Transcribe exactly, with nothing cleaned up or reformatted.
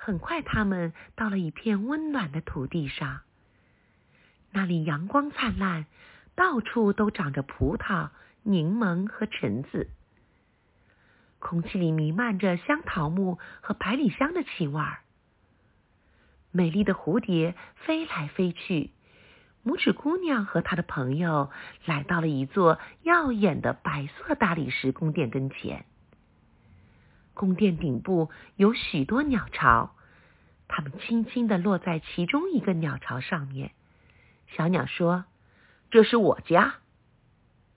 很快，他们到了一片温暖的土地上，那里阳光灿烂，到处都长着葡萄、柠檬和橙子。空气里弥漫着香桃木和百里香的气味儿。美丽的蝴蝶飞来飞去，拇指姑娘和她的朋友来到了一座耀眼的白色大理石宫殿跟前。宫殿顶部有许多鸟巢，它们轻轻地落在其中一个鸟巢上面。小鸟说：“这是我家，